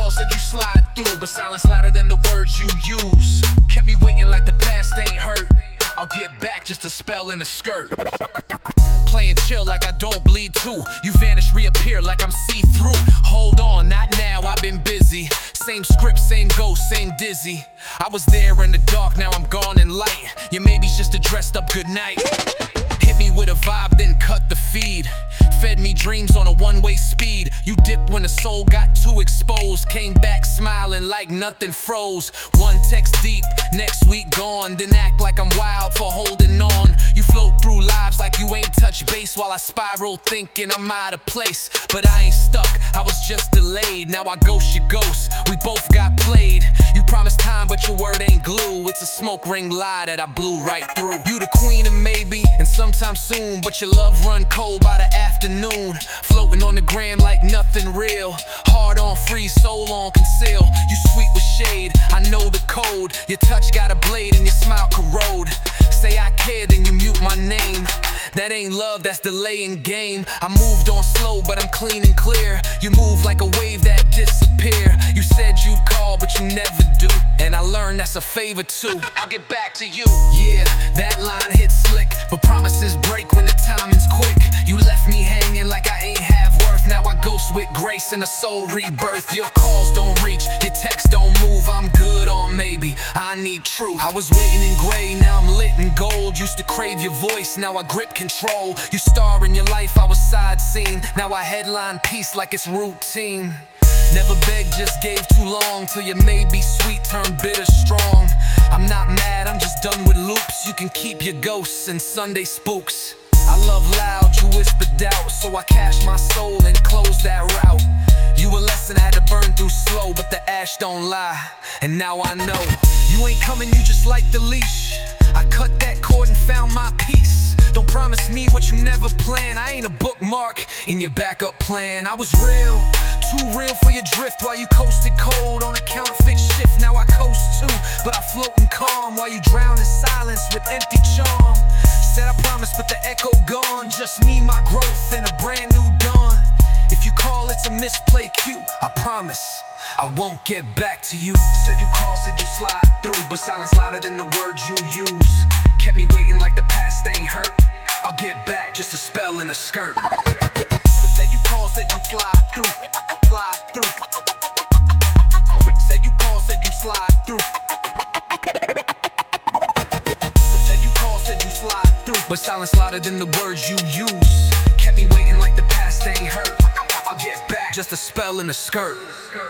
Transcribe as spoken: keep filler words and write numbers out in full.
call, said you slide through, but silence louder than the words you use. Kept me waiting like the past ain't hurt. I'll get back, just a spell in a skirt. Playing chill like I don't bleed too. You vanish, reappear like I'm see-through. Hold on, not now, I've been busy. Same script, same ghost, same dizzy. I was there in the dark, now I'm gone in light. Your maybe's just a dressed up goodnight. Hit me with a vibe, then cut the feed. Fed me dreams on a one-way speed. You dipped when the soul got too exposed. Came back smiling like nothing froze. One text deep, next week gone. Then act like I'm wild for holding on. You float through lives like you ain't touch base, while I spiral thinking I'm out of place. But I ain't stuck, I was just delayed. Now I ghost your ghost, we both got played. You promised time but your word ain't glue. It's a smoke ring lie that I blew right through. You the queen of maybe, and sometime soon, but your love run cold by the afternoon. Floating on the gram like nothing real. Heart on freeze, soul on conceal. You sweet with shade, I know the code. Your touch got a blade and your smile corrode. Say I care, then you mute my name. That ain't love, that's delaying game. I moved on slow, but I'm clean and clear. You move like a wave that disappear. You said you'd call, but you never do. And I learned that's a favor too. I'll get back to you. Yeah, that line hits slick, but promises break when the timing's quick. You left me hanging like I ain't have worth. Now I ghost with grace and a soul rebirth. Your calls don't reach, your texts don't move. I'm good on maybe, I need truth. I was waiting in gray, now I'm lit in gold. Used to crave your voice, now I grip control. You star in your life, I was side scene. Now I headline peace like it's routine. Never begged, just gave too long, till your maybe sweet turned bitter strong. I'm not mad, I'm just done with loops. You can keep your ghosts and Sunday spooks. I love loud, you whisper doubt, so I cash my soul and close that route. You a lesson I had to burn through slow, but the ash don't lie, and now I know. You ain't coming, you just like the leash. I cut that cord and found my peace. Don't promise me what you never planned. I ain't a bookmark in your backup plan. I was real, too real for your drift, while you coasted cold on a counterfeit shift. Now I coast too, but I float in calm, while you drown in silence with empty charm. Said I promised, but the echo gone. Just me, my growth, and a brand new dawn. If you call, it's a misplay cue. I promise I won't get back to you. Said you call, said you slide through, but silence louder than the words you use. Kept me waiting like the past ain't hurt. I'll get back, just a spell in a skirt. Said you call, said you fly through, fly through. Said you call, said you slide through. Said you call, said you slide through, but silence louder than the words you use. Kept me waiting like the past ain't hurt. I'll get back, just a spell in a skirt.